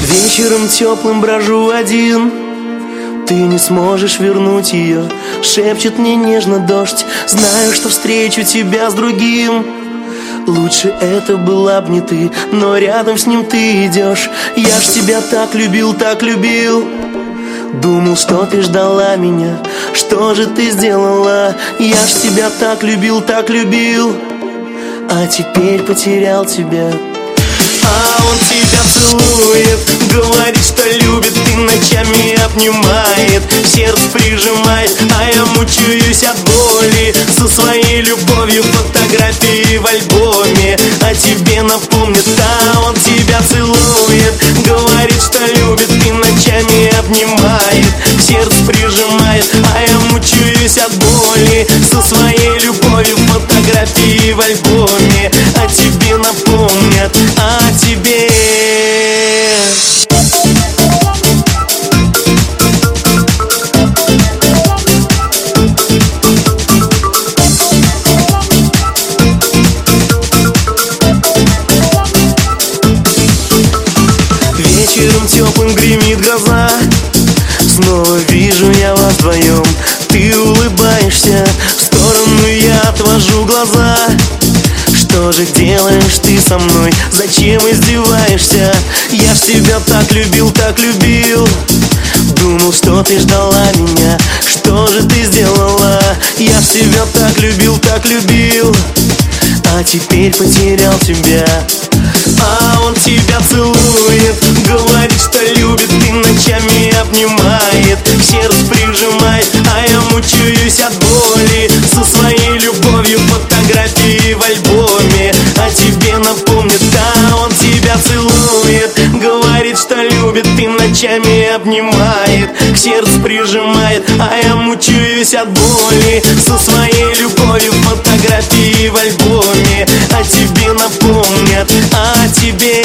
Вечером теплым брожу один, ты не сможешь вернуть ее. Шепчет мне нежно дождь, знаю, что встречу тебя с другим. Лучше это была б не ты, но рядом с ним ты идешь. Я ж тебя так любил, так любил. Думал, что ты ждала меня, что же ты сделала? Я ж тебя так любил, а теперь потерял тебя. А он тебя целует, говорит, что любит, и ночами обнимает, в сердце прижимает, а я мучаюсь от боли. Со своей любовью фотографии в альбоме о тебе напомнит. А он тебя целует, говорит, что любит, и ночами обнимает, в сердце прижимает, а я мучаюсь от боли. Со своей любовью фотографии в альбоме о тебе напомнят, о тебе. Вечером теплым гремит гроза, снова вижу я вас вдвоем. Ты улыбаешься, в сторону я отвожу глаза. Что же делаешь ты со мной? Зачем издеваешься? Я ж тебя так любил, так любил. Думал, что ты ждала меня, что же ты сделала? Я ж тебя так любил, а теперь потерял тебя. А он тебя целует, говорит, что любит, и ночами обнимает, в сердце прижимает, а я мучаюсь от боли. Со своей любовью фотографии в альбоме о тебе напомнит. А он тебя целует, говорит, что любит, и ночами обнимает, к сердцу прижимает, а я мучаюсь от боли. Со своей любовью фотографии в альбоме о тебе напомнят, о тебе.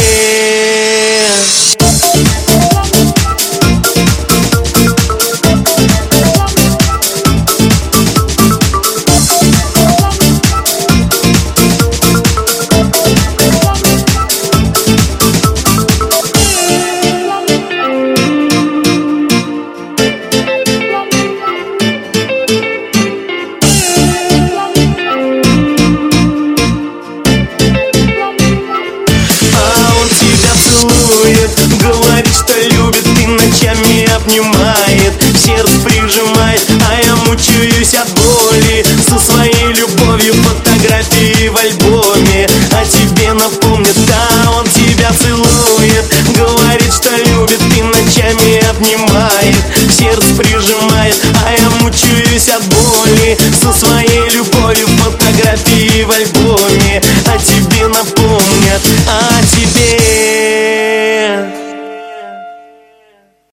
Говорит, что любит, и ночами обнимает, в сердце прижимает, а я мучаюсь от боли. Со своей любовью фотографии в альбоме о тебе напомнит. А он тебя целует, говорит, что любит, и ночами обнимает, в сердце прижимает, а я мучаюсь от боли. Со своей любовью фотографии в альбоме о тебе